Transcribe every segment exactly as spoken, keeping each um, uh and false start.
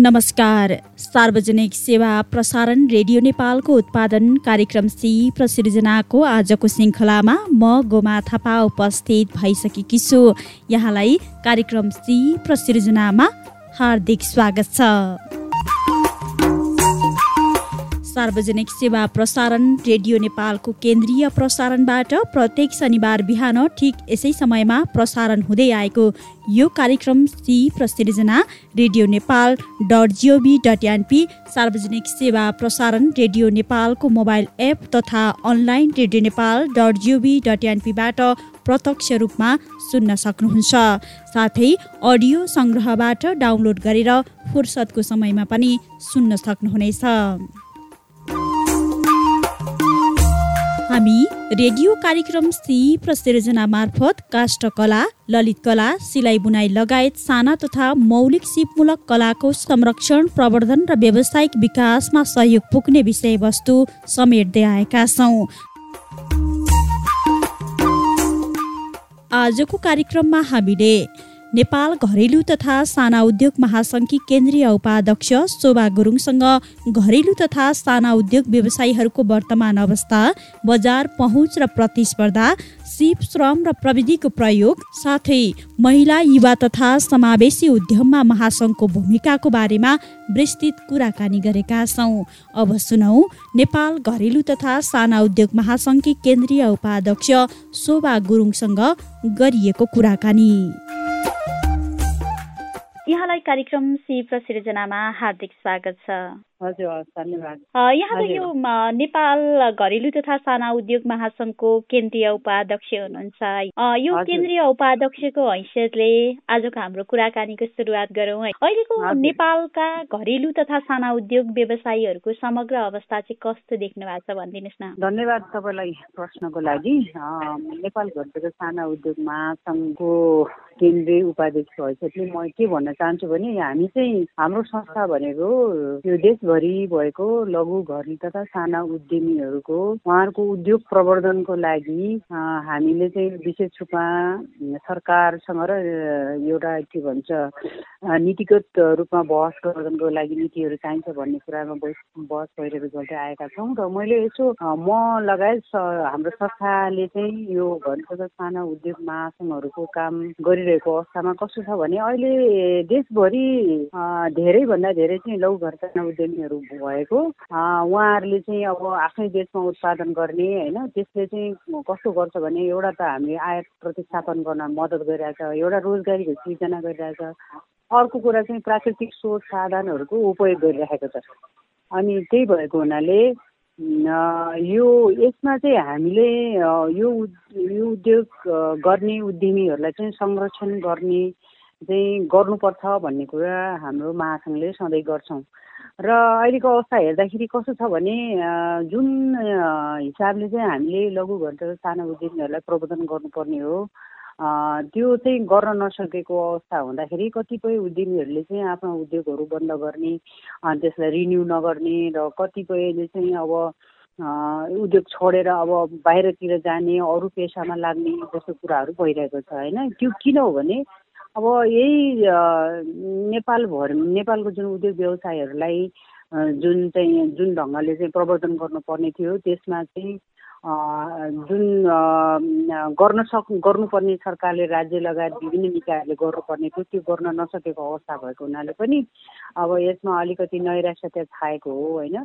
नमस्कार। सार्वजनिक सेवा प्रसारण रेडियो नेपालको उत्पादन कार्यक्रम सी प्रसिर्जनाको आजको श्रृङ्खलामा म गोमा थापा उपस्थित भइसकेकी छु। यहाँलाई कार्यक्रम सी प्रसिर्जनामा हार्दिक स्वागत छ। सार्वजनिक सेवा प्रसारण रेडियो नेपालको केन्द्रीय प्रसारणबाट प्रत्येक शनिबार बिहान ठिक यसै समयमा प्रसारण हुँदै आएको यो कार्यक्रम सी प्रसिर्जना radio Nepal dot GOV dot NP सार्वजनिक सेवा प्रसारण रेडियो नेपालको मोबाइल एप तथा online radio Nepal dot GOV dot एनपीबाट प्रत्यक्ष रूपमा सुन्न सक्नुहुन्छ। साथै अडियो सङ्ग्रहबाट डाउनलोड गरेर फुर्सदको समयमा पनि सुन्न सक्नुहुनेछ। हामी रेडियो कार्यक्रम सी प्रसिर्जना मार्फत काष्ठकला, ललित कला, सिलाइ बुनाइ लगायत साना तथा मौलिक सिपमूलक कलाको संरक्षण, प्रवर्धन र व्यावसायिक विकासमा सहयोग पुग्ने विषयवस्तु समेट्दै आएका छौँ। आजको कार्यक्रममा हामीले नेपाल घरेलु तथा साना उद्योग महासङ्घकी केन्द्रीय उपाध्यक्ष शोभा गुरुङसँग घरेलु तथा साना उद्योग व्यवसायीहरूको वर्तमान अवस्था, बजार पहुँच र प्रतिस्पर्धा, सिप श्रम र प्रविधिको प्रयोग, साथै महिला, युवा तथा समावेशी उद्यममा महासङ्घको भूमिकाको बारेमा विस्तृत कुराकानी गरेका छौँ। अब सुनौ नेपाल घरेलु तथा साना उद्योग महासङ्घकी केन्द्रीय उपाध्यक्ष शोभा गुरुङसँग गरिएको कुराकानी। यहाँलाई कार्यक्रम सी प्रसिर्जनामा हार्दिक स्वागत छ। हजुर, धन्यवाद। यहाँ त यो नेपाल घरेलु तथा साना उद्योग महासङ्घको केन्द्रीय उपाध्यक्ष हुनुहुन्छ। यो केन्द्रीय उपाध्यक्षको हैसियतले आजको हाम्रो कुराकानीको सुरुवात गरौँ है। अहिलेको नेपालका घरेलु तथा साना उद्योग व्यवसायीहरूको समग्र अवस्था चाहिँ कस्तो देख्नु भएको छ भनिदिनुहोस् न। धन्यवाद तपाईँलाई प्रश्नको लागि। नेपाल घरेलु तथा साना उद्योग महासङ्घको केन्द्रीय उपाध्यक्ष हैसियतले म के भन्न चाहन्छु भने हामी चाहिँ हाम्रो संस्था भनेको यो देशभरि भएको लघु घरेलु तथा साना उद्यमीहरूको उहाँहरूको उद्योग प्रवर्धनको लागि हामीले चाहिँ विशेष रूपमा सरकारसँग र एउटा के भन्छ नीतिगत रूपमा बहस प्रवर्धनको लागि नीतिहरू चाहिन्छ भन्ने कुरामा बहस भइरहेको गर्दै आएका छौँ। र मैले यसो म लगायत हाम्रो संस्थाले चाहिँ यो घरेलु तथा साना उद्योग महासङ्घहरूको काम गरिरहेको अवस्थामा कस्तो छ भने अहिले देशभरि धेरैभन्दा धेरै चाहिँ लघु घरेलु साना उद्यमीहरू भएको उहाँहरूले चाहिँ अब आफ्नै देशमा उत्पादन गर्ने होइन, त्यसले चाहिँ कस्तो गर्छ भने एउटा त हामीले आयात प्रतिस्थापन गर्न मद्दत गरिरहेछ, एउटा रोजगारीको सृजना गरिरहेछ, अर्को कुरा चाहिँ प्राकृतिक स्रोत साधनहरूको उपयोग गरिरहेको छ। अनि त्यही भएको हुनाले यो यसमा चाहिँ हामीले यो यो उद्योग गर्ने उद्यमीहरूलाई चाहिँ संरक्षण गर्ने चाहिँ गर्नुपर्छ भन्ने कुरा हाम्रो महासङ्घले सधैँ गर्छौँ। र अहिलेको अवस्था हेर्दाखेरि कस्तो छ भने जुन हिसाबले चाहिँ हामीले लघु घरेलु साना उद्यमीहरूलाई प्रबन्धन गर्नुपर्ने हो त्यो चाहिँ गर्न नसकेको अवस्था हुँदाखेरि कतिपय उद्यमीहरूले चाहिँ आफ्नो उद्योगहरू बन्द गर्ने, त्यसलाई रिन्यू नगर्ने र कतिपयले चाहिँ अब उद्योग छोडेर अब बाहिरतिर जाने, अरू पेसामा लाग्ने जस्तो कुराहरू भइरहेको छ होइन। त्यो किन हो भने अब यही नेपालभर नेपालको जुन उद्योग व्यवसायहरूलाई जुन चाहिँ जुन ढङ्गले चाहिँ प्रवर्धन गर्नुपर्ने थियो त्यसमा चाहिँ जुन गर्न सक् गर्नुपर्ने सरकारले राज्य लगायत विभिन्न निकायहरूले गर्नुपर्ने थियो त्यो गर्न नसकेको अवस्था भएको हुनाले पनि अब यसमा अलिकति नैराश्यता छाएको हो होइन।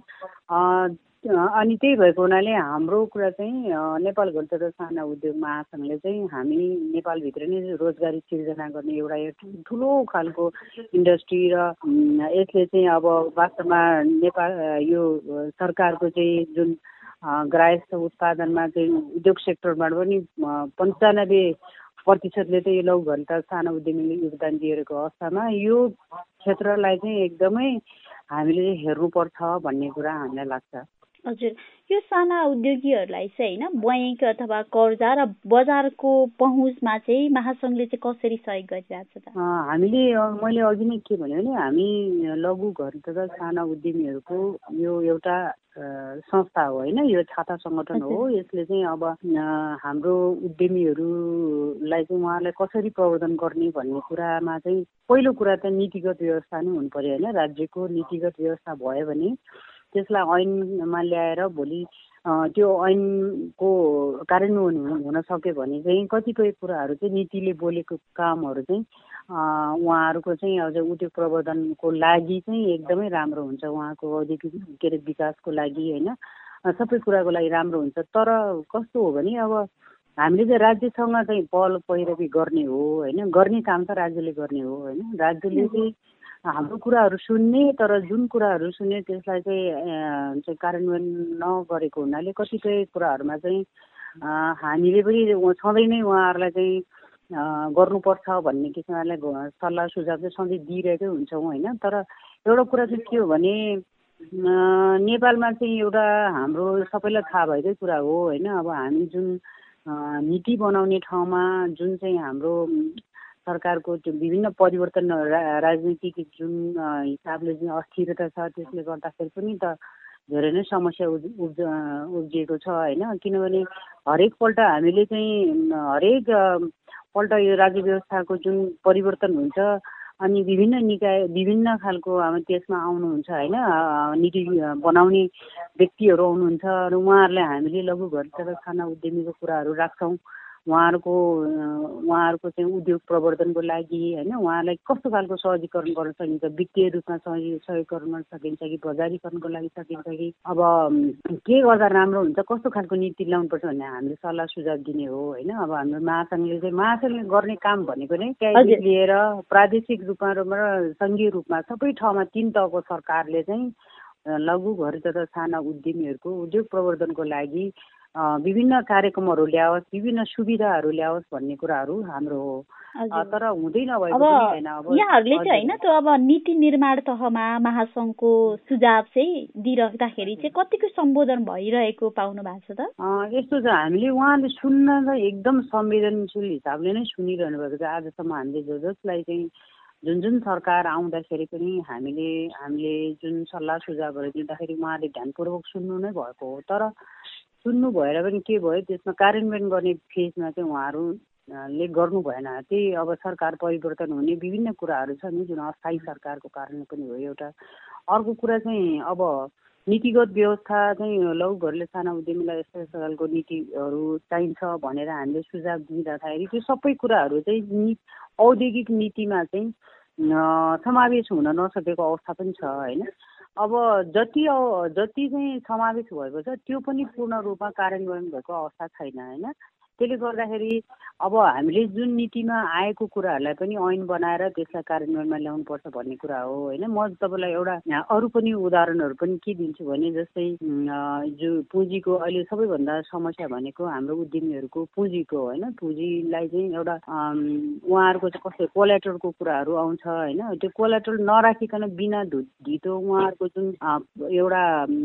अनि त्यही भएको हुनाले हाम्रो कुरा चाहिँ नेपाल घरेलु तथा साना उद्योग महासङ्घले चाहिँ हामी नेपालभित्र नै रोजगारी सिर्जना गर्ने एउटा ठुलो खालको इन्डस्ट्री र यसले चाहिँ अब वास्तवमा नेपाल यो सरकारको चाहिँ जुन गृहस्थ उत्पादनमा चाहिँ उद्योग सेक्टरबाट पनि पन्चानब्बे प्रतिशतले चाहिँ यो लघु घरेलु तथा साना उद्यमीले योगदान दिएको अवस्थामा यो क्षेत्रलाई चाहिँ एकदमै हामीले हेर्नुपर्छ भन्ने कुरा हामीलाई लाग्छ। हजुर, यो साना उद्योगीहरूलाई चाहिँ होइन बैंक अथवा कर्जा र बजारको पहुँचमा चाहिँ महासङ्घले चाहिँ कसरी सहयोग गरिरहेको छ त? हामीले मैले अघि नै के भने भने हामी लघु घर तथा साना उद्यमीहरूको यो एउटा संस्था हो होइन, यो छाता सङ्गठन हो। यसले चाहिँ अब हाम्रो उद्यमीहरूलाई चाहिँ उहाँलाई कसरी प्रवर्धन गर्ने भन्ने कुरामा चाहिँ पहिलो कुरा त नीतिगत व्यवस्था नै हुनु पर्यो होइन। राज्यको नीतिगत व्यवस्था भयो भने त्यसलाई ऐनमा ल्याएर भोलि त्यो ऐनको कार्यान्वयन हुन सक्यो भने चाहिँ कतिपय कुराहरू चाहिँ नीतिले बोलेको कामहरू चाहिँ उहाँहरूको चाहिँ अझ उद्योग प्रवर्धनको लागि चाहिँ एकदमै राम्रो हुन्छ, उहाँको औद्योगिक के अरे विकासको लागि होइन, सबै कुराको लागि राम्रो हुन्छ। तर कस्तो हो भने अब हामीले चाहिँ राज्यसँग चाहिँ पहल पहिरवी गर्ने हो होइन, गर्ने काम त राज्यले गर्ने हो होइन। राज्यले चाहिँ हाम्रो कुराहरू सुन्ने, तर जुन कुराहरू सुन्ने त्यसलाई चाहिँ कार्यान्वयन नगरेको हुनाले कतिपय कुराहरूमा चाहिँ हामीले पनि सधैँ नै उहाँहरूलाई चाहिँ गर्नुपर्छ भन्ने किसिमले सल्लाह सुझाव चाहिँ सधैँ दिइरहेकै हुन्छौँ होइन। तर एउटा कुरा चाहिँ के हो भने नेपालमा चाहिँ एउटा हाम्रो सबैलाई थाहा भएकै कुरा हो होइन। अब हामी जुन नीति बनाउने ठाउँमा जुन चाहिँ हाम्रो सरकारको त्यो विभिन्न परिवर्तन राजनीतिक जुन हिसाबले जुन अस्थिरता छ त्यसले गर्दाखेरि पनि त धेरै नै समस्या उब् उब्जिएको छ होइन। किनभने हरेकपल्ट हामीले चाहिँ हरेक पल्ट यो राज्य व्यवस्थाको जुन परिवर्तन हुन्छ अनि विभिन्न निकाय विभिन्न खालको अब त्यसमा आउनुहुन्छ होइन, नीति बनाउने व्यक्तिहरू आउनुहुन्छ र उहाँहरूलाई हामीले लघु घर तथा साना उद्यमीको कुराहरू राख्छौँ। उहाँहरूको उहाँहरूको चाहिँ उद्योग प्रवर्धनको लागि होइन, उहाँलाई कस्तो खालको सहजीकरण गर्न सकिन्छ, वित्तीय रूपमा सहयोग गर्न सकिन्छ कि बजारीकरणको लागि सकिन्छ कि अब के गर्दा राम्रो हुन्छ, कस्तो खालको नीति ल्याउनुपर्छ भन्ने हामीले सल्लाह सुझाव दिने हो होइन। अब हाम्रो महासङ्घले चाहिँ महासङ्घले गर्ने काम भनेको नै त्यहाँदेखि लिएर प्रादेशिक रूपमा र सङ्घीय रूपमा सबै ठाउँमा तिन तहको सरकारले चाहिँ लघु घर तथा साना उद्यमीहरूको उद्योग प्रवर्धनको लागि विभिन्न कार्यक्रमहरू ल्याओस्, विभिन्न सुविधाहरू ल्याओस् भन्ने कुराहरू हाम्रो हो। तर हुँदै नभएको पनि होइन। अब यहाँहरूले चाहिँ होइन त्यो अब नीति निर्माण तहमा महासङ्घको सुझाव चाहिँ दिइराख्दाखेरि चाहिँ कतिको सम्बोधन भइरहेको पाउनु भएको छ त? यस्तो छ, हामीले उहाँले सुन्न त एकदम संवेदनशील हिसाबले नै सुनिरहनु भएको छ। आजसम्म हामीले जो जसलाई चाहिँ जुन जुन सरकार आउँदाखेरि पनि हामीले हामीले जुन सल्लाह सुझावहरू दिँदाखेरि उहाँले ध्यानपूर्वक सुन्नु नै भएको हो। तर सुन्नु भएर पनि के भयो, त्यसमा कार्यान्वयन गर्ने फेजमा चाहिँ उहाँहरूले गर्नु भएन। त्यही अब सरकार परिवर्तन हुने विभिन्न कुराहरू छ नि, जुन अस्थायी सरकारको कारणले पनि हो एउटा। अर्को कुरा चाहिँ अब नीतिगत व्यवस्था चाहिँ लघु घरले साना उद्यमीलाई यस्तो यस्तो खालको नीतिहरू चाहिन्छ भनेर हामीले सुझाव दिँदाखेरि त्यो सबै कुराहरू चाहिँ नि औद्योगिक नीतिमा चाहिँ समावेश हुन नसकेको अवस्था पनि छ होइन। अब जति जति चाहिँ समावेश भएको छ त्यो पनि पूर्ण रूपमा कार्यान्वयन भएको अवस्था छैन होइन। त्यसले गर्दाखेरि अब हामीले जुन नीतिमा आएको कुराहरूलाई पनि ऐन बनाएर त्यसलाई कार्यान्वयनमा ल्याउनुपर्छ भन्ने कुरा हो होइन। म तपाईँलाई एउटा अरू पनि उदाहरणहरू पनि के दिन्छु भने जस्तै जो पुँजीको अहिले सबैभन्दा समस्या भनेको हाम्रो उद्यमीहरूको पुँजीको होइन। पुँजीलाई चाहिँ एउटा उहाँहरूको चाहिँ कस्तो कोलेटरलको कुराहरू आउँछ होइन। त्यो कोलेटरल नराखिकन बिना धितो उहाँहरूको जुन एउटा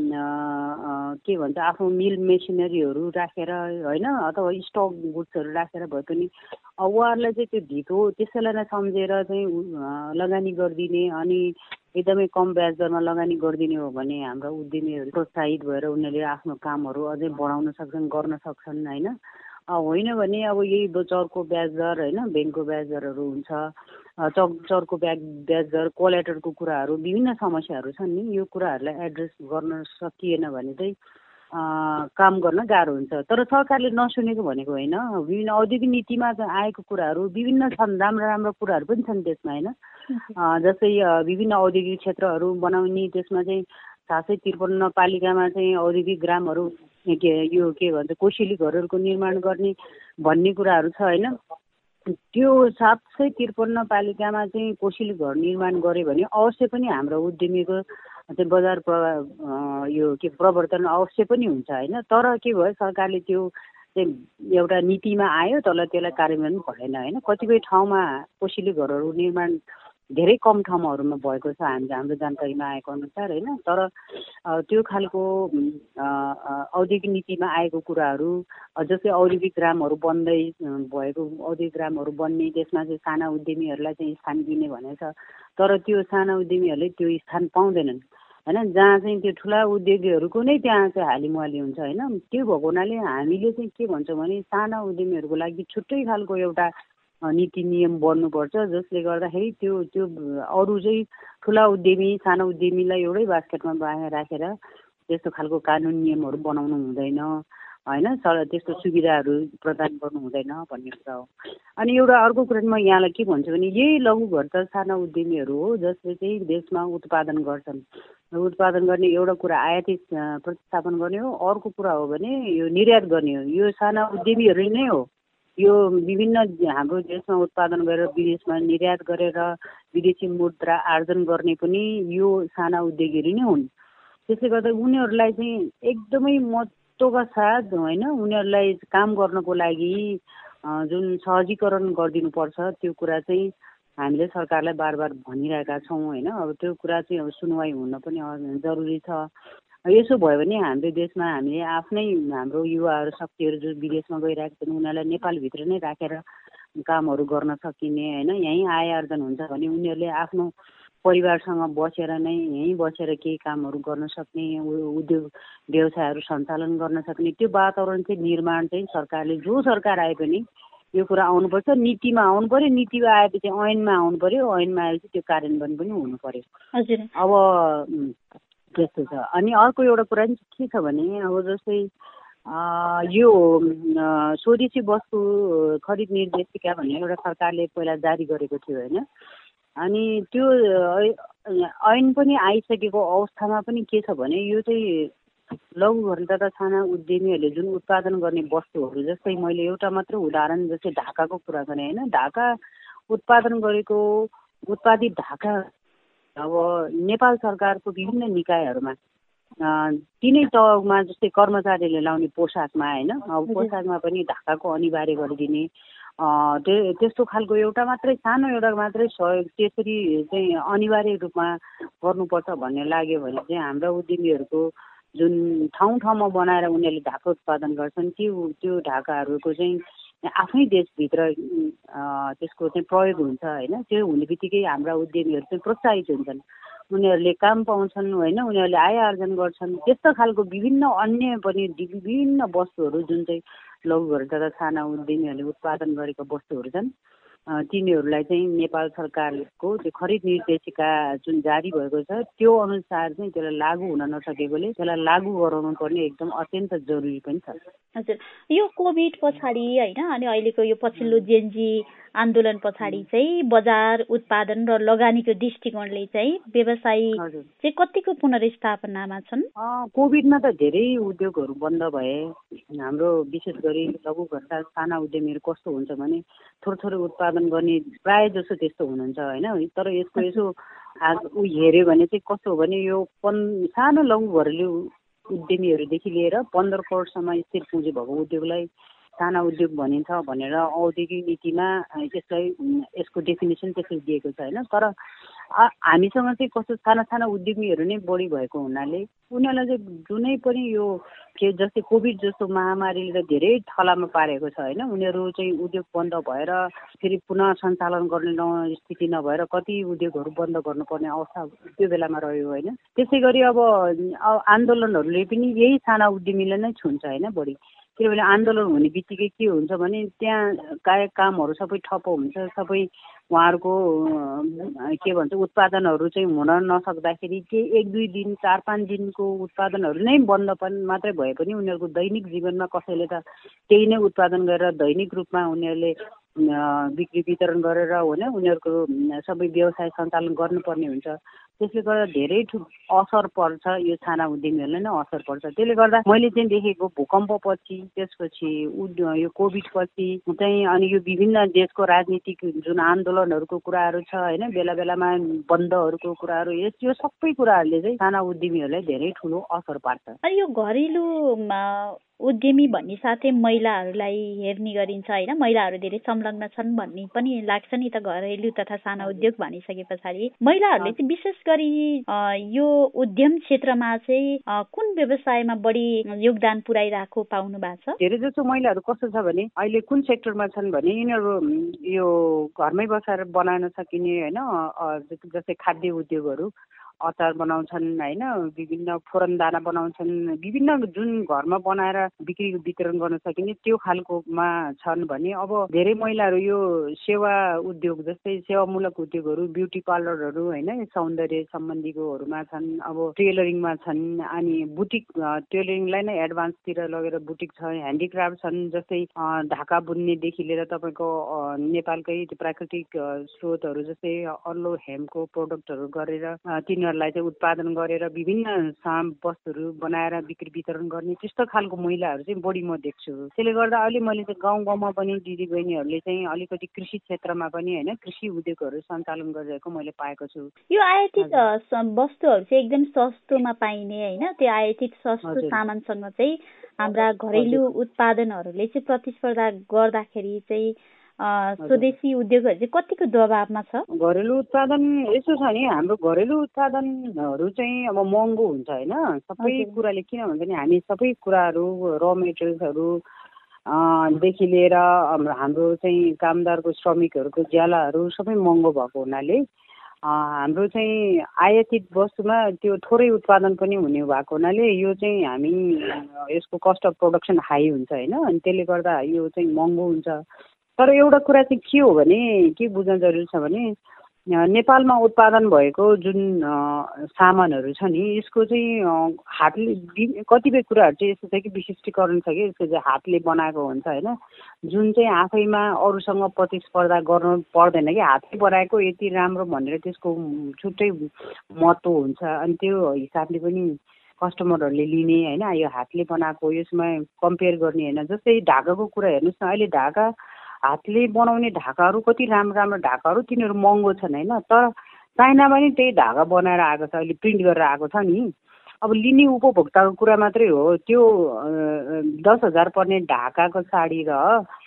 के भन्छ आफ्नो मिल मेसिनरीहरू राखेर होइन अथवा स्टक गुड्सहरू राखेर भए पनि उहाँहरूलाई चाहिँ त्यो धितो त्यसैलाई नै सम्झेर चाहिँ लगानी गरिदिने अनि एकदमै कम ब्याज दरमा लगानी गरिदिने हो भने हाम्रो उद्यमीहरू प्रोत्साहित भएर उनीहरूले आफ्नो कामहरू अझै बढाउन सक्छन्, गर्न सक्छन् होइन। होइन भने अब यही चर्को ब्याज दर होइन, ब्याङ्कको ब्याज दरहरू हुन्छ, चक चर्को ब्याज ब्याज दर, कोलेटरको कुराहरू विभिन्न समस्याहरू छन् नि। यो कुराहरूलाई एड्रेस गर्न सकिएन भने चाहिँ काम गर्न गाह्रो हुन्छ। तर सरकारले नसुनेको भनेको होइन, विभिन्न औद्योगिक नीतिमा आएको कुराहरू विभिन्न छन्, राम्रो राम्रो कुराहरू पनि छन् त्यसमा होइन। जस्तै विभिन्न औद्योगिक क्षेत्रहरू बनाउने त्यसमा चाहिँ सात सय त्रिपन्न पालिकामा चाहिँ औद्योगिक ग्रामहरू के यो के भन्छ कोसेली घरहरूको निर्माण गर्ने भन्ने कुराहरू छ होइन। त्यो सात सय त्रिपन्न पालिकामा चाहिँ कोसेली घर निर्माण गऱ्यो भने अवश्य पनि हाम्रो उद्यमीको चाहिँ बजार प्र यो के प्रवर्तन अवश्य पनि हुन्छ होइन। तर के भयो सरकारले त्यो चाहिँ एउटा नीतिमा आयो तर त्यसलाई कार्यान्वयन भएन होइन। कतिपय ठाउँमा कोसेली घरहरू निर्माण धेरै कम ठाउँहरूमा भएको छ हामी हाम्रो जानकारीमा आएको अनुसार होइन। तर त्यो खालको औद्योगिक नीतिमा आएको कुराहरू जस्तै औद्योगिक ग्रामहरू बन्दै भएको औद्योगिक ग्रामहरू बन्ने त्यसमा चाहिँ साना उद्यमीहरूलाई चाहिँ स्थान दिने भनेको छ। तर त्यो साना उद्यमीहरूले त्यो स्थान पाउँदैनन् होइन, जहाँ चाहिँ त्यो ठुला उद्योगीहरूको नै त्यहाँ चाहिँ हालिमुहाली हुन्छ होइन। त्यो भएको हुनाले हामीले चाहिँ के भन्छौँ भने साना उद्यमीहरूको लागि छुट्टै खालको एउटा नीति नियम बन्नुपर्छ, जसले गर्दाखेरि त्यो त्यो अरू चाहिँ ठुला उद्यमी साना उद्यमीलाई एउटै बास्केटमा राखेर त्यस्तो खालको कानुन नियमहरू बनाउनु हुँदैन होइन, त्यस्तो सुविधाहरू प्रदान गर्नु हुँदैन भन्ने कुरा हो। अनि एउटा अर्को कुरा म यहाँलाई के भन्छु भने यही लघु घरका साना उद्यमीहरू हो जसले चाहिँ देशमा उत्पादन गर्छन्। उत्पादन गर्ने एउटा कुरा आयातित प्रतिस्थापन गर्ने हो, अर्को कुरा हो भने यो निर्यात गर्ने हो। यो साना उद्यमीहरू नै हो, यो विभिन्न हाम्रो देशमा उत्पादन गरेर विदेशमा निर्यात गरेर विदेशी मुद्रा आर्जन गर्ने पनि यो साना उद्योगीहरू नै हुन्। त्यसले गर्दा उनीहरूलाई चाहिँ एकदमै महत्त्वका साथ होइन उनीहरूलाई काम गर्नको लागि जुन सहजीकरण गरिदिनुपर्छ त्यो कुरा चाहिँ हामीले सरकारलाई बार बार भनिरहेका छौँ होइन। अब त्यो कुरा चाहिँ अब सुनवाई हुन पनि जरुरी छ। यसो भयो भने हाम्रो देशमा हामीले आफ्नै हाम्रो युवाहरू शक्तिहरू जो विदेशमा गइरहेका छन् उनीहरूलाई नेपालभित्र नै राखेर कामहरू गर्न सकिने होइन, यहीँ आय आर्जन हुन्छ भने उनीहरूले आफ्नो परिवारसँग बसेर नै यहीँ बसेर केही कामहरू गर्न सक्ने, उद्योग व्यवसायहरू सञ्चालन गर्न सक्ने त्यो वातावरण चाहिँ निर्माण चाहिँ सरकारले जो सरकार आए पनि यो कुरा आउनुपर्छ, नीतिमा आउनु पर्यो, नीतिमा आएपछि ऐनमा आउनु पर्यो, ऐनमा आएपछि त्यो कार्यान्वयन पनि हुनु पर्यो। अब त्यस्तो छ। अनि अर्को एउटा कुरा चाहिँ के छ भने अब जस्तै यो स्वदेशी वस्तु खरिद निर्देशिका भन्ने एउटा सरकारले पहिला जारी गरेको थियो होइन। अनि त्यो ऐन पनि आइसकेको अवस्थामा पनि के छ भने यो चाहिँ लघु घर तथा साना उद्यमीहरूले जुन उत्पादन गर्ने वस्तुहरू जस्तै मैले एउटा मात्र उदाहरण जस्तै ढाकाको कुरा गरेँ होइन, ढाका उत्पादन गरेको उत्पादित ढाका अब नेपाल सरकारको विभिन्न निकायहरूमा तिनै तहमा जस्तै कर्मचारीले लाउने पोसाकमा होइन, अब पोसाकमा पनि ढाकाको अनिवार्य गरिदिने त्यो त्यस्तो खालको एउटा मात्रै सानो एउटा मात्रै सहयोग त्यसरी चाहिँ अनिवार्य रूपमा गर्नुपर्छ भन्ने लाग्यो भने चाहिँ हाम्रा उद्यमीहरूको जुन ठाउँ ठाउँमा बनाएर उनीहरूले ढाका उत्पादन गर्छन् त्यो त्यो ढाकाहरूको चाहिँ आफ्नै देशभित्र त्यसको चाहिँ प्रयोग हुन्छ होइन। त्यो हुने बित्तिकै हाम्रा उद्यमीहरू चाहिँ प्रोत्साहित हुन्छन्, उनीहरूले काम पाउँछन् होइन, उनीहरूले आय आर्जन गर्छन्। त्यस्तो खालको विभिन्न अन्य पनि विभिन्न वस्तुहरू जुन चाहिँ लघु घर तथा साना उद्यमीहरूले उत्पादन गरेका वस्तुहरू छन् तिनीहरूलाई चाहिँ नेपाल सरकारको त्यो खरिद निर्देशिका जुन जारी भएको छ त्यो अनुसार चाहिँ त्यसलाई लागू हुन नसकेकोले त्यसलाई लागू गराउनु पर्ने एकदम अत्यन्त जरुरी पनि छ। हजुर, यो कोभिड पछाडि होइन अनि अहिलेको यो पछिल्लो जेनजी आन्दोलन पछाडि चाहिँ बजार उत्पादन र लगानीको दृष्टिकोणले चाहिँ व्यवसायी चाहिँ कतिको पुनर्स्थापनामा छन्? कोभिडमा त धेरै उद्योगहरू बन्द भए। हाम्रो विशेष गरी लघु घरका साना उद्यमीहरू कस्तो हुन्छ भने थोरै थोरै उत्पादन गर्ने प्रायः जसो त्यस्तो हुनुहुन्छ होइन। तर यसको यसो ऊ हेऱ्यो भने चाहिँ कस्तो हो भने यो पन् सानो लघु घरेलु उद्यमीहरूदेखि लिएर पन्ध्र करोडसम्म स्थिर पुँजी भएको उद्योगलाई साना उद्योग भनिन्छ भनेर औद्योगिक नीतिमा यसलाई यसको डेफिनेसन त्यसरी दिएको छ होइन। तर हामीसँग चाहिँ कस्तो साना साना उद्यमीहरू नै बढी भएको हुनाले उनीहरूलाई चाहिँ जुनै पनि यो के जस्तै कोभिड जस्तो महामारीले त धेरै थलामा पारेको छ होइन। उनीहरू चाहिँ उद्योग बन्द भएर फेरि पुनः सञ्चालन गर्ने स्थिति नभएर कति उद्योगहरू बन्द गर्नुपर्ने अवस्था त्यो बेलामा रह्यो होइन। त्यसै गरी अब आन्दोलनहरूले पनि यही साना उद्यमीलाई नै छुन्छ होइन बढी, किनभने आन्दोलन हुने बित्तिकै के हुन्छ भने त्यहाँ काय कामहरू सबै ठप्प हुन्छ, सबै उहाँहरूको के भन्छ उत्पादनहरू चाहिँ हुन नसक्दाखेरि के एक दुई दिन चार पाँच दिनको उत्पादनहरू नै बन्द पनि मात्रै भए पनि उनीहरूको दैनिक जीवनमा कसैले त त्यही नै उत्पादन गरेर दैनिक रूपमा उनीहरूले बिक्री वितरण गरेर होइन उनीहरूको सबै व्यवसाय सञ्चालन गर्नुपर्ने हुन्छ। त्यसले गर्दा धेरै ठुलो असर पर्छ, यो साना उद्यमीहरूलाई नै असर पर्छ। त्यसले गर्दा मैले चाहिँ देखेको भूकम्पपछि, त्यसपछि यो कोभिडपछि चाहिँ अनि यो विभिन्न देशको राजनीतिक जुन आन्दोलनहरूको कुराहरू छ होइन, बेला बेलामा बन्दहरूको कुराहरू, यस यो सबै कुराहरूले चाहिँ साना उद्यमीहरूलाई धेरै ठुलो असर पार्छ। अनि यो घरेलु उद्यमी भन्ने साथै महिलाहरूलाई हेर्ने गरिन्छ होइन, महिलाहरू धेरै संलग्न छन् भन्ने पनि लाग्छ नि त। घरेलु तथा साना उद्योग भनिसके पछाडि महिलाहरूले चाहिँ विशेष गरी यो उद्यम क्षेत्रमा चाहिँ कुन व्यवसायमा बढी योगदान पुर्याइरहेको पाउनु भएको छ? धेरै जसो महिलाहरू कस्तो छ भने अहिले कुन सेक्टरमा छन् भने यिनीहरू यो घरमै बसेर बनाउन सकिने होइन, जस्तै खाद्य उद्योगहरू, अचार बनाउँछन् होइन, विभिन्न फोरनदाना बनाउँछन्, विभिन्न जुन घरमा बनाएर बिक्री वितरण गर्न सकिने त्यो खालकोमा छन् भने अब धेरै महिलाहरू यो सेवा उद्योग जस्तै सेवामूलक उद्योगहरू, ब्युटी पार्लरहरू होइन, सौन्दर्य सम्बन्धीकोहरूमा छन्, अब टेलरिङमा छन्, अनि बुटिक टेलरिङलाई नै एडभान्सतिर लगेर बुटिक छ, ह्यान्डिक्राफ्ट छन्, जस्तै ढाका बुन्नेदेखि लिएर तपाईँको नेपालकै प्राकृतिक स्रोतहरू जस्तै अल्लो हेमको प्रोडक्टहरू गरेर तिनीहरूलाई चाहिँ उत्पादन गरेर विभिन्न साम वस्तुहरू बनाएर बिक्री वितरण गर्ने त्यस्तो खालको महिलाहरू चाहिँ बढी म देख्छु। त्यसले गर्दा अहिले मैले चाहिँ गाउँ गाउँमा पनि दिदीबहिनीहरूले चाहिँ अलिकति कृषि क्षेत्रमा पनि होइन कृषि उद्योगहरू सञ्चालन गरिरहेको मैले पाएको छु। यो आयातित वस्तुहरू चाहिँ एकदम सस्तोमा पाइने होइन, त्यो आयातित सस्तो सामानसँग चाहिँ हाम्रा घरेलु उत्पादनहरूले चाहिँ प्रतिस्पर्धा गर्दाखेरि चाहिँ स्वदेशी उद्योगहरू चाहिँ कतिको दबावमा छ? घरेलु उत्पादन यसो छ नि, हाम्रो घरेलु उत्पादनहरू चाहिँ अब महँगो हुन्छ होइन, सबै कुराले। किन भन्छ नि, हामी सबै कुराहरू र मेटेरियल्सहरू देखि लिएर हाम्रो चाहिँ कामदारको श्रमिकहरूको ज्यालाहरू सबै महँगो भएको हुनाले हाम्रो चाहिँ आयातित वस्तुमा त्यो थोरै उत्पादन पनि हुने भएको हुनाले यो चाहिँ हामी यसको कस्ट अफ प्रोडक्सन हाई हुन्छ होइन, अनि त्यसले गर्दा यो चाहिँ महँगो हुन्छ। तर एउटा कुरा चाहिँ के हो भने, के बुझ्न जरुरी छ भने नेपालमा उत्पादन भएको जुन सामानहरू छ नि, यसको चाहिँ हातले कतिपय कुराहरू चाहिँ यस्तो छ कि विशिष्टीकरण छ कि यसको चाहिँ हातले बनाएको हुन्छ होइन, जुन चाहिँ आफैमा अरूसँग प्रतिस्पर्धा गर्नु पर्दैन कि हातले बनाएको यति राम्रो भनेर त्यसको छुट्टै महत्त्व हुन्छ। अनि त्यो हिसाबले पनि कस्टमरहरूले लिने होइन, यो हातले बनाएको यसमा कम्पेयर गर्ने होइन। जस्तै ढाकाको कुरा हेर्नुहोस् न, अहिले ढाका हातले बनाउने ढाकाहरू कति राम्रो राम्रो ढाकाहरू तिनीहरू महँगो छन् होइन, तर चाइनामा नि त्यही ढाका बनाएर आएको छ, अहिले प्रिन्ट गरेर आएको छ नि। अब लिने उपभोक्ताको कुरा मात्रै हो, त्यो दस हजार पर्ने ढाकाको साडी र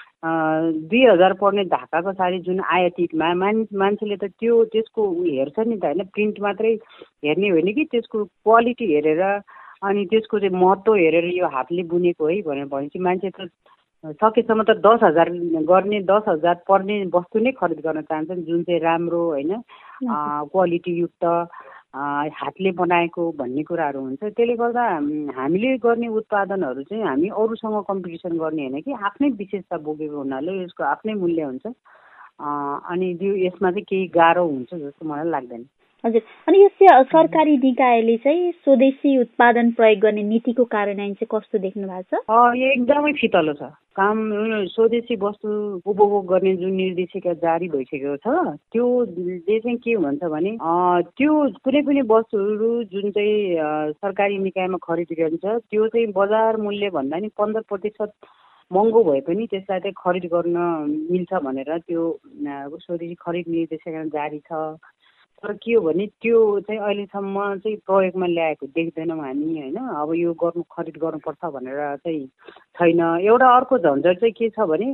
दुई हजार पर्ने ढाकाको साडी जुन आयातितमा मान मान्छेले त त्यो त्यसको हेर्छ नि त होइन, प्रिन्ट मात्रै हेर्ने होइन कि त्यसको क्वालिटी हेरेर अनि त्यसको चाहिँ महत्त्व हेरेर यो हातले बुनेको है भनेर भनेपछि मान्छे त सकेसम्म त दस हजार गर्ने दस हजार पर्ने वस्तु नै खरिद गर्न चाहन्छन्, जुन चाहिँ राम्रो होइन क्वालिटीयुक्त हातले बनाएको भन्ने कुराहरू हुन्छ। त्यसले गर्दा हामीले गर्ने उत्पादनहरू चाहिँ हामी अरूसँग कम्पिटिसन गर्ने होइन कि आफ्नै विशेषता बोकेको हुनाले यसको आफ्नै मूल्य हुन्छ, अनि यो यसमा चाहिँ केही गाह्रो हुन्छ जस्तो मलाई लाग्दैन। हजुर, अनि यो सरकारी निकायले चाहिँ स्वदेशी उत्पादन प्रयोग गर्ने नीतिको कार्यान्वयन चाहिँ कस्तो देख्नु भएको छ? यो एकदमै फितलो छ काम। स्वदेशी वस्तु उपभोग गर्ने जुन निर्देशिका जारी भइसकेको छ त्योले चाहिँ के भन्छ भने त्यो कुनै पनि वस्तुहरू जुन चाहिँ सरकारी निकायमा खरिद गरिन्छ त्यो चाहिँ बजार मूल्य भन्दा नि पन्ध्र प्रतिशत महँगो भए पनि त्यसलाई चाहिँ खरिद गर्न मिल्छ भनेर त्यो स्वदेशी खरिद निर्देशिका जारी छ। तर के हो भने त्यो चाहिँ अहिलेसम्म चाहिँ प्रयोगमा ल्याएको देख्दैनौँ हामी होइन। अब यो गर्नु खरिद गर्नुपर्छ भनेर चाहिँ छैन। एउटा अर्को झन्झट चाहिँ के छ भने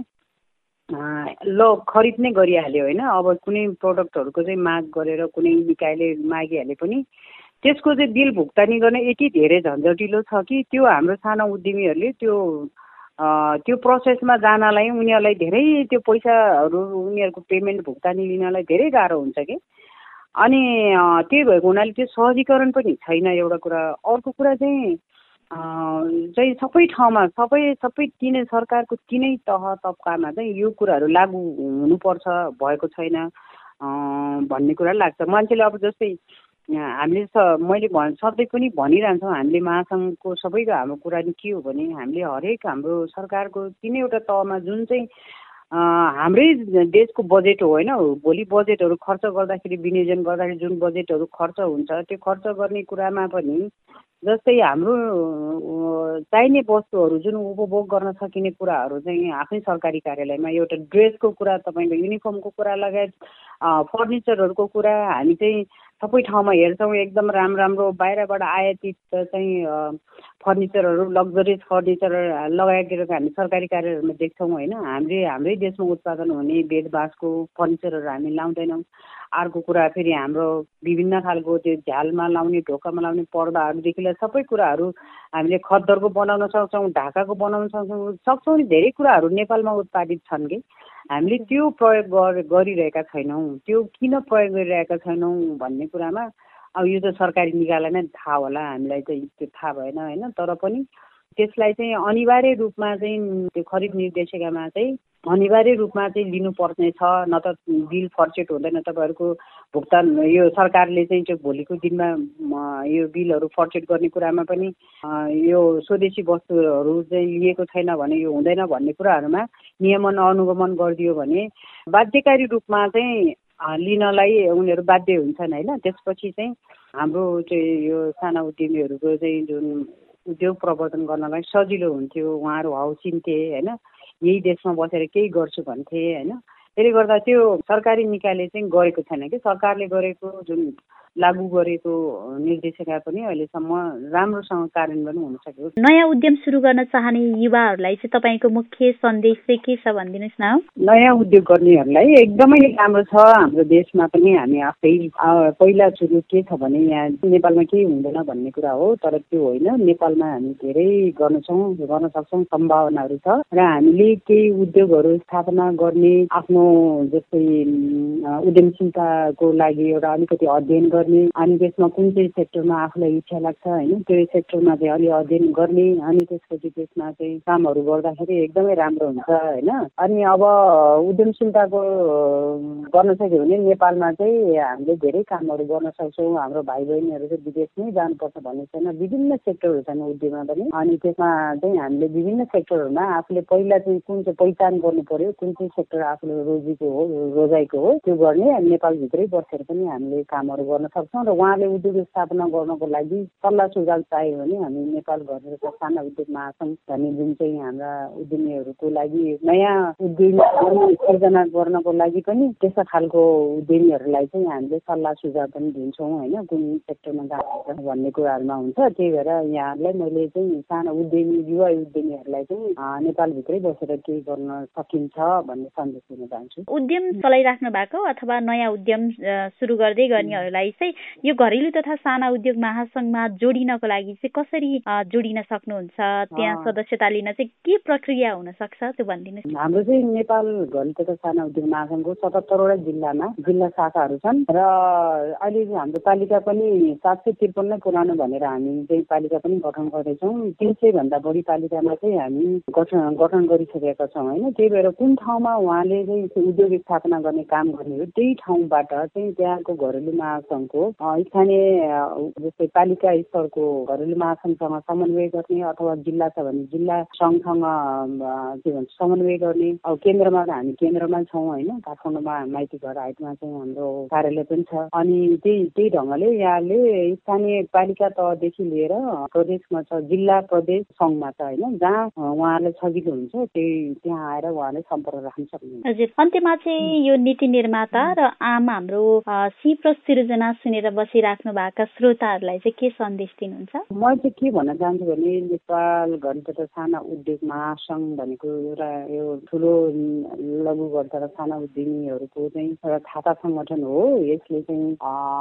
ल खरिद नै गरिहाल्यो होइन, अब कुनै प्रडक्टहरूको चाहिँ माग गरेर कुनै निकायले मागिहाले पनि त्यसको चाहिँ बिल भुक्तानी गर्न यति धेरै झन्झटिलो छ कि त्यो हाम्रो साना उद्यमीहरूले त्यो त्यो प्रोसेसमा जानलाई उनीहरूलाई धेरै त्यो पैसाहरू उनीहरूको पेमेन्ट भुक्तानी लिनलाई धेरै गाह्रो हुन्छ कि। अनि त्यही भएको हुनाले त्यो सहजीकरण पनि छैन एउटा कुरा। अर्को कुरा चाहिँ चाहिँ सबै ठाउँमा सबै सबै तिनै सरकारको तिनै तह तब्कामा चाहिँ यो कुराहरू लागू हुनुपर्छ भएको छैन भन्ने कुरा लाग्छ मान्छेले। अब जस्तै हामीले स मैले भन् सधैँ पनि भनिरहन्छौँ, हामीले महासङ्घको सबैको हाम्रो कुरा के हो भने हामीले हरेक हाम्रो सरकारको तिनैवटा तहमा जुन चाहिँ हाम्रै देशको बजेट हो होइन, भोलि बजेटहरू खर्च गर्दाखेरि विनियोजन गर्दाखेरि जुन बजेटहरू खर्च हुन्छ त्यो खर्च गर्ने कुरामा पनि जस्तै हाम्रो चाहिने वस्तुहरू जुन उपभोग गर्न सकिने कुराहरू चाहिँ आफ्नै सरकारी कार्यालयमा एउटा ड्रेसको कुरा, तपाईँको युनिफर्मको कुरा लगायत फर्निचरहरूको कुरा हामी चाहिँ सबै ठाउँमा हेर्छौँ। एकदम राम्रो राम्रो बाहिरबाट आयातित चाहिँ फर्निचरहरू, लग्जरियस फर्निचर लगाइदिएको हामी सरकारी कार्यालयहरूमा देख्छौँ होइन। हामीले हाम्रै देशमा उत्पादन हुने बेड बाँसको फर्निचरहरू हामी लाउँदैनौँ। अर्को कुरा फेरि हाम्रो विभिन्न खालको त्यो झ्यालमा लाउने, ढोकामा लाउने पर्दाहरूदेखि लिएर सबै कुराहरू हामीले खद्दरको बनाउन सक्छौँ, ढाकाको बनाउन सक्छौँ सक्छौँ नि धेरै कुराहरू नेपालमा उत्पादित छन् कि हामीले त्यो प्रयोग गर गरिरहेका छैनौँ। त्यो किन प्रयोग गरिरहेका छैनौँ भन्ने कुरामा अब यो त सरकारी निकायलाई नै थाहा होला, हामीलाई चाहिँ त्यो थाहा भएन होइन। तर पनि त्यसलाई चाहिँ अनिवार्य रूपमा चाहिँ त्यो खरिद निर्देशिकामा चाहिँ अनिवार्य रूपमा चाहिँ लिनुपर्ने छ, न त बिल फर्चेट हुँदैन तपाईँहरूको भुक्तान। यो सरकारले चाहिँ त्यो भोलिको दिनमा यो बिलहरू फर्चेट गर्ने कुरामा पनि यो स्वदेशी वस्तुहरू चाहिँ लिएको छैन भने यो हुँदैन भन्ने कुराहरूमा नियमन अनुगमन गरिदियो भने बाध्यकारी रूपमा चाहिँ लिनलाई उनीहरू बाध्य हुन्छन् होइन। त्यसपछि चाहिँ हाम्रो चाहिँ यो साना उद्यमीहरूको चाहिँ जुन उद्योग प्रवर्धन गर्नलाई सजिलो हुन्थ्यो। उहाँहरू हौसिन्थे होइन, यही देशमा बसेर केही गर्छु भन्थे होइन। त्यसले गर्दा त्यो सरकारी निकायले चाहिँ गरेको छैन कि सरकारले गरेको जुन लागू गरेको निर्देशिका पनि अहिलेसम्म राम्रोसँग कार्यान्वयन हुन सक्यो। नयाँ उद्यम सुरु गर्न चाहने युवाहरूलाई चाहिँ तपाईँको मुख्य सन्देश चाहिँ के छ भनिदिनुहोस् न। नयाँ उद्योग गर्नेहरूलाई एकदमै राम्रो छ। हाम्रो देशमा पनि हामी आफै पहिला सुरु के छ भने यहाँ नेपालमा केही हुँदैन भन्ने कुरा हो, तर त्यो होइन। नेपालमा हामी धेरै गर्छौँ, गर्न सक्छौँ, सम्भावनाहरू छ र हामीले केही उद्योगहरू स्थापना गर्ने आफ्नो जस्तै उद्यमशीलताको लागि एउटा अलिकति अध्ययन गर्ने अनि त्यसमा कुन चाहिँ सेक्टरमा आफूलाई इच्छा लाग्छ होइन त्यो सेक्टरमा चाहिँ अलि अध्ययन गर्ने अनि त्यसपछि त्यसमा चाहिँ कामहरू गर्दाखेरि एकदमै राम्रो हुन्छ होइन। अनि अब उद्यमशीलताको गर्न सक्यो भने नेपालमा चाहिँ हामीले धेरै कामहरू गर्न सक्छौँ। हाम्रो भाइ बहिनीहरू चाहिँ विदेशमै जानुपर्छ भन्ने छैन, विभिन्न सेक्टरहरू छन् उद्योगमा पनि। अनि त्यसमा चाहिँ हामीले विभिन्न सेक्टरहरूमा आफूले पहिला चाहिँ कुन चाहिँ पहिचान गर्नु पर्यो, कुन चाहिँ सेक्टर आफूले रोजीको हो रोजाइको हो त्यो गर्ने। नेपालभित्रै बसेर पनि हामीले कामहरू गर्न सक्छौँ र उहाँले उद्योग स्थापना गर्नको लागि सल्लाह सुझाव चाहियो भने हामी नेपाल घर तथा साना उद्योग महासङ्घ भन्ने जुन चाहिँ हाम्रा उद्यमीहरूको लागि नयाँ उद्यमी सिर्जना गर्नको लागि पनि त्यस्ता खालको उद्यमीहरूलाई चाहिँ हामीले सल्लाह सुझाव पनि दिन्छौँ होइन, कुन सेक्टरमा जानुपर्छ भन्ने कुराहरूमा हुन्छ। त्यही भएर यहाँहरूलाई मैले चाहिँ साना उद्यमी युवा उद्यमीहरूलाई चाहिँ नेपालभित्रै बसेर केही गर्न सकिन्छ भन्ने सन्देश दिन चाहन्छु। उद्यम चलाइराख्नु भएको अथवा नयाँ उद्यम सुरु गर्दै गर्नेहरूलाई चाहिँ यो घरेलु तथा साना उद्योग महासङ्घमा जोडिनको लागि चाहिँ कसरी जोडिन सक्नुहुन्छ, त्यहाँ सदस्यता लिन चाहिँ के प्रक्रिया हुन सक्छ त्यो भनिदिनुहोस्। हाम्रो चाहिँ नेपाल घरेलु तथा साना उद्योग महासङ्घको सतहत्तरवटा जिल्लामा जिल्ला शाखाहरू छन् र अहिले हाम्रो पालिका पनि सात सय त्रिपन्न पुरानो भनेर हामी चाहिँ पालिका पनि गठन गर्दैछौँ। तिन सय भन्दा बढी पालिकामा चाहिँ हामी गठन गठन गरिसकेका छौँ होइन। त्यही भएर कुन ठाउँमा उहाँले चाहिँ उद्योग स्थापना गर्ने काम गर्ने हो त्यही ठाउँबाट चाहिँ त्यहाँको घरेलु महासङ्घको स्थानीय जस्तै पालिका स्तरको घरेलु महासङ्घसँग समन्वय गर्ने अथवा जिल्ला छ भने जिल्ला सङ्घसँग के भन्छ समन्वय गर्ने। अब केन्द्रमा त हामी केन्द्रमा छौँ होइन, काठमाडौँमा माइती घर हाइटमा चाहिँ हाम्रो कार्यालय पनि छ। अनि त्यही त्यही ढङ्गले यहाँले स्थानीय पालिका तहदेखि लिएर प्रदेशमा छ, जिल्ला प्रदेश सङ्घमा छ होइन, जहाँ उहाँहरूलाई सजिलो हुन्छ त्यही त्यहाँ आएर उहाँले सम्पर्क राख्न सक्नुहुन्छ। हजुर, अन्त्यमा चाहिँ यो नीति निर्माता र आम हाम्रो सिप र सृजना सुनेर बसिराख्नु भएका श्रोताहरूलाई चाहिँ के सन्देश दिनुहुन्छ? म चाहिँ के भन्न चाहन्छु भने नेपाल घरेलु तथा साना उद्योग महासङ्घ भनेको एउटा यो ठुलो लघु घर तथा साना उद्यमीहरूको चाहिँ एउटा खाता सङ्गठन हो। यसले चाहिँ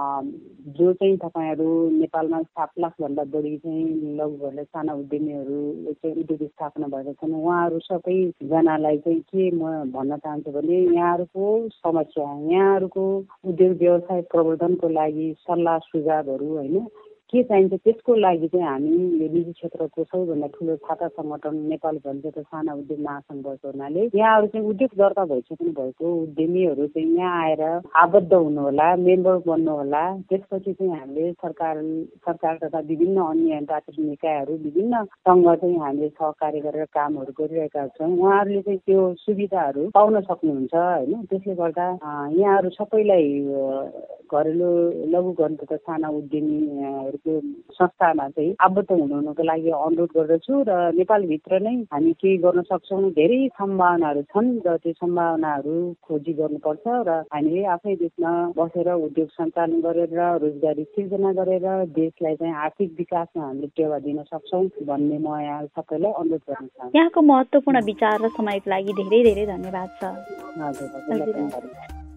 जो चाहिँ तपाईँहरू नेपालमा सात लाखभन्दा बढी चाहिँ लघु घर र साना उद्यमीहरू चाहिँ उद्योग स्थापना भएका छन्। उहाँहरू सबैजनालाई चाहिँ के म भन्न चाहन्छु भने यहाँहरूको समस्या, यहाँहरूको उद्योग व्यवसाय प्रवर्धनको लागि सल्लाह सुझावहरू होइन के चाहिन्छ त्यसको लागि चाहिँ हामी यो निजी क्षेत्रको सबैभन्दा ठुलो छाता सङ्गठन नेपाल घरेलु तथा साना उद्योग महासङ्घ भएको हुनाले यहाँहरू चाहिँ उद्योग दर्ता भइसक्नु भएको उद्यमीहरू चाहिँ यहाँ आएर आबद्ध हुनुहोला, मेम्बर बन्नुहोला। त्यसपछि चाहिँ हामीले सरकार सरकार तथा विभिन्न अन्य राष्ट्रिय निकायहरू विभिन्न सँग चाहिँ हामीले सहकार्य गरेर कामहरू गरिरहेका छौँ। उहाँहरूले चाहिँ त्यो सुविधाहरू पाउन सक्नुहुन्छ होइन। त्यसले गर्दा यहाँहरू सबैलाई घरेलु लघु घरेलु तथा साना उद्यमीहरूको संस्थामा चाहिँ आबद्ध हुनुको लागि अनुरोध गर्दछु र नेपालभित्र नै हामी केही गर्न सक्छौँ। धेरै सम्भावनाहरू छन् र त्यो सम्भावनाहरू खोजी गर्नुपर्छ र हामीले आफ्नै देशमा बसेर उद्योग सञ्चालन गरेर रोजगारी सिर्जना गरेर देशलाई चाहिँ आर्थिक विकासमा हामीले टेवा दिन सक्छौँ भन्ने म यहाँ सबैलाई अनुरोध गर्न चाहन्छु। यहाँको महत्त्वपूर्ण विचार र समयको लागि धेरै धेरै धन्यवाद छ। हजुर।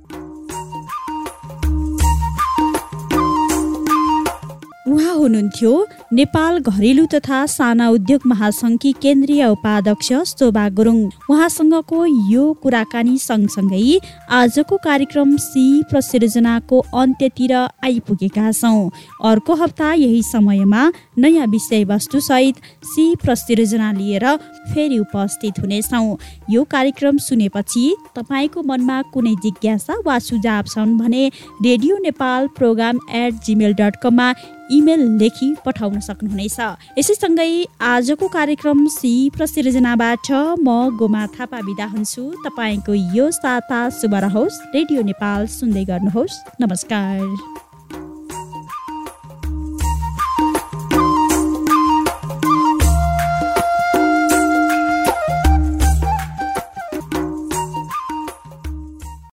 उहाँ हुनुहुन्थ्यो नेपाल घरेलु तथा साना उद्योग महासङ्घकी केन्द्रीय उपाध्यक्ष शोभा गुरुङ। उहाँसँगको यो कुराकानी सँगसँगै आजको कार्यक्रम सी प्रसिर्जनाको अन्त्यतिर आइपुगेका छौँ। अर्को हप्ता यही समयमा नयाँ विषयवस्तुसहित सी प्रसिर्जना लिएर फेरि उपस्थित हुनेछौँ। यो कार्यक्रम सुनेपछि तपाईँको मनमा कुनै जिज्ञासा वा सुझाव छन् भने radio Nepal program at Gmail dot कममा इमेल लेखी पठाउन सक्नुहुनेछ। यसैसँगै आजको कार्यक्रम सी प्रसिर्जनाबाट म गोमा थापा बिदा हुन्छु। तपाईँको यो साता शुभ रहोस्। रेडियो नेपाल सुन्दै गर्नुहोस्। नमस्कार।